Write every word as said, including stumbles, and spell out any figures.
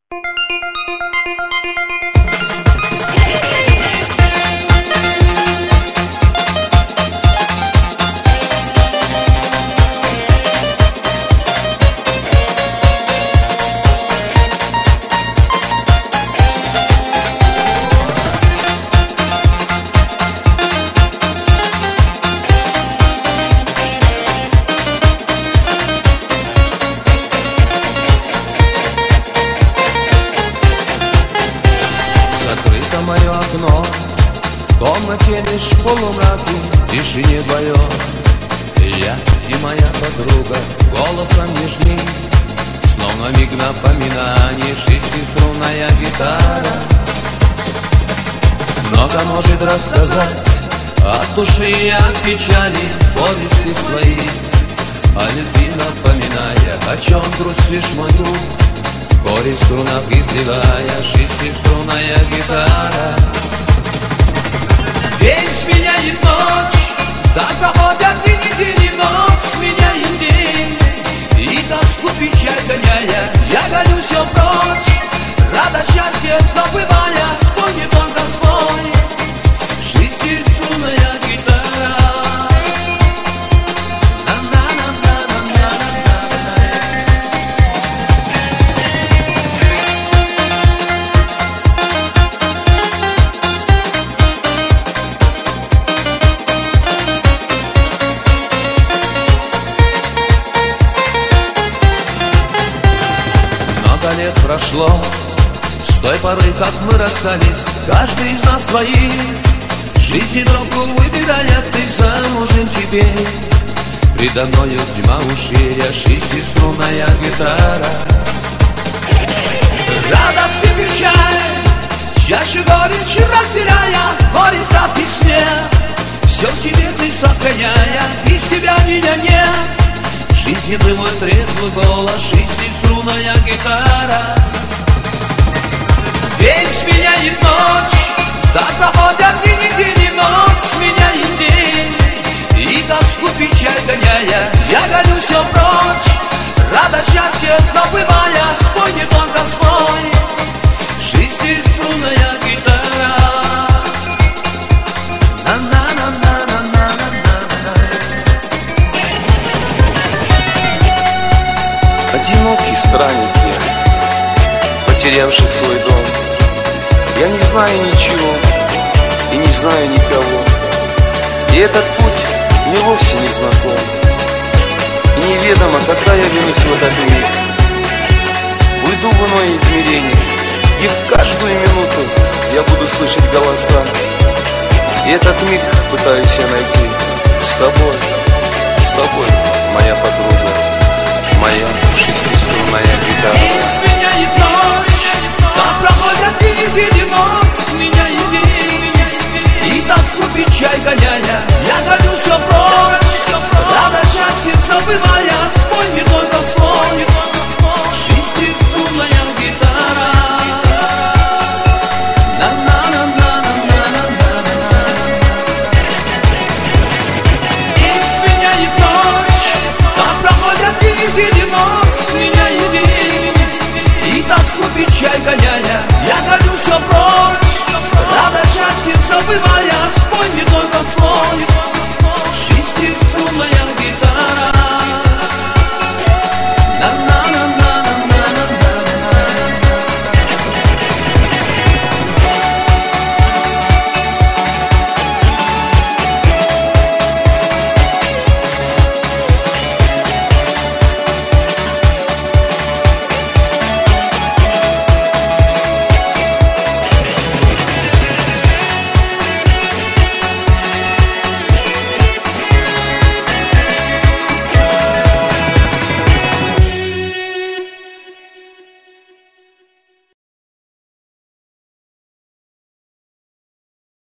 Мое окно, в комнате лишь полумраки, в тишине вдвоем. И я, и моя подруга, голосом нежней, словно миг напоминаний, шестиструнная гитара. Много может рассказать от души и от печали, повести свои, о любви напоминая, о чем грустишь, мой друг. Горе в струнах изливая, шестиструнная гитара. День сменяет ночь, так проходят дни, недели, ночь сменяет день. И тоску, печаль гоняя, я гоню все прочь, радость, счастье забывая, спой не только спой, шестиструнная гитара. Лет прошло с той поры, как мы расстались, каждый из нас свои жизни дорогу выбирая, ты замужем теперь. Предо мною тьма уширя, шестиструнная гитара. Радость и печаль, чаще горечь разделяя, горе, страх и смех, все в себе ты сохраняя, без тебя меня нет. Жизненный мой трезвый голос, шестиструнная гитара. День сменяет ночь, так проходят дни, недели, ночь сменяет день. И тоску, печаль гоняя, я гоню все прочь, радость, счастье забывая, спой не только спой, шестиструнная гитара. Одинокий странник я, потерявший свой дом. Я не знаю ничего и не знаю никого. И этот путь мне вовсе не знаком. И неведомо, когда я вернусь в этот мир. Уйду в иное измерение, и в каждую минуту я буду слышать голоса. И этот миг пытаюсь я найти с тобой, с тобой, моя подруга, моя шестиструнная гитара. День сменяет ночь, так проходят дни, недели, ночь сменяет день. И тоску, печаль гоняя, я гоню все прочь, радость, счастье забывая, спой не только спой, шестиструнная гитара. День сменяет ночь, так проходят дни, недели, ночь сменяет день. И тоску, печаль гоняя, я гоню все прочь, радость, счастье забывая, спой не только спой,